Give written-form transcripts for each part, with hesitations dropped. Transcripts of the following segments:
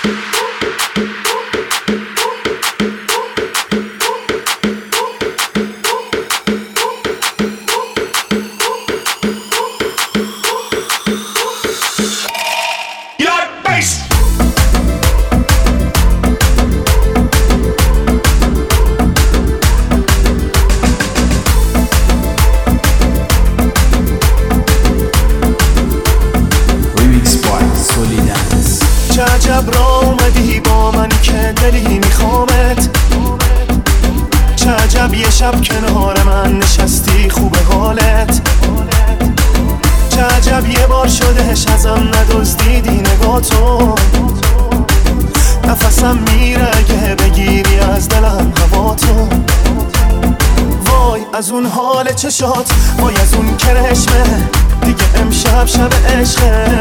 چه عجب را اومدی با من که دلی میخوامت، چه عجب یه شب کنار من نشستی خوب حالت، چه عجب یه بار شدهش ازم ندزدیدی نگاتو، نفسم میره اگه بگیری از دلم هواتو. وای از اون حال چشات، وای از اون کرشمه، دیگه امشب شب عشقه،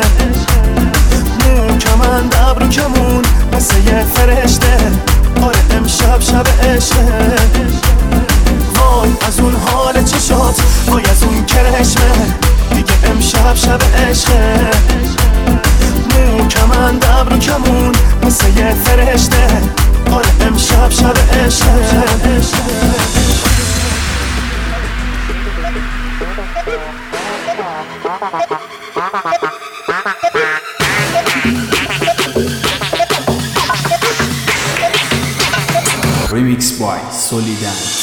کمند ابرو کمون مثل یه فرشته، آره امشب شب عشقه. وای از اون حال چشات، وای از اون کرشمه، دیگه امشب شب عشقه، کمند ابرو کمون مثل یه فرشته، آره امشب شب عشقه. Remix by Solidance.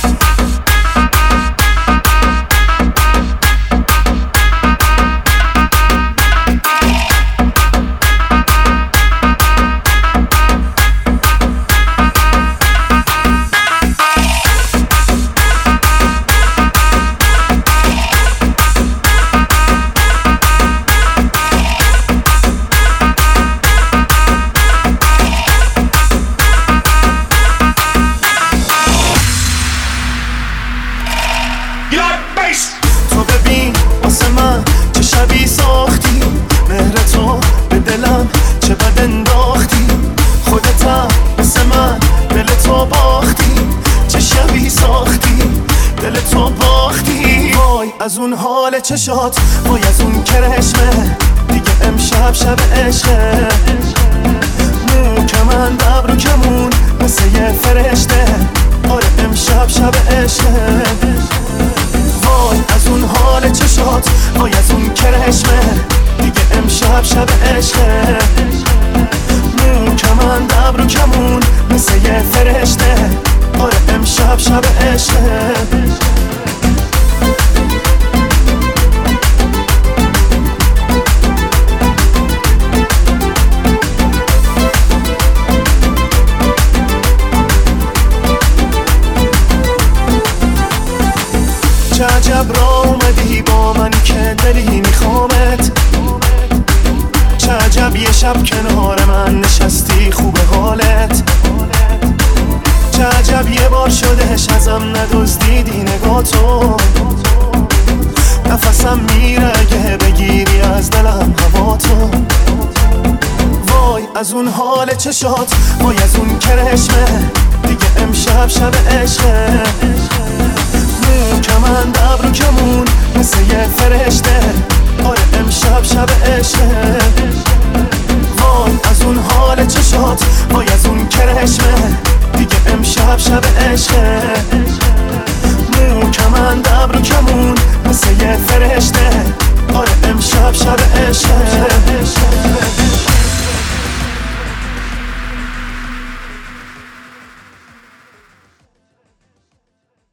تو ببین واسه من چه شبی ساختی، مهر تو به دلم چه بد انداختی، خودتم مثل من دل تو باختی، چه شبی ساختی دل تو باختی. وای از اون حال چشات، وای از اون کرشمه، دیگه امشب شب عشقه، کمند ابرو کمون مثل یه فرشته، آره امشب شب عشقه. وای از اون حال چشات، وای از اون کرشمه، دیگه امشب شب عشقه، کمند ابرو کمون مثل یه فرشته، آره امشب شب عشقه. چه عجب را اومدی با من که دلی میخوامت، چه عجب یه شب کنار من نشستی خوب حالت، چه عجب یه بار شدهش ازم ندزدیدی نگاتو، نفسم میره اگه بگیری از دلم هواتو. وای از اون حال چشات، وای از اون کرشمه، دیگه امشب شب عشقه، کمند ابرو کمون مثل یه فرشته، آره امشب شب عشقه. وای از اون حال چشات، وای از اون کرشمه، دیگه امشب شب عشقه، کمند ابرو کمون مثل یه فرشته، آره امشب شب عشقه.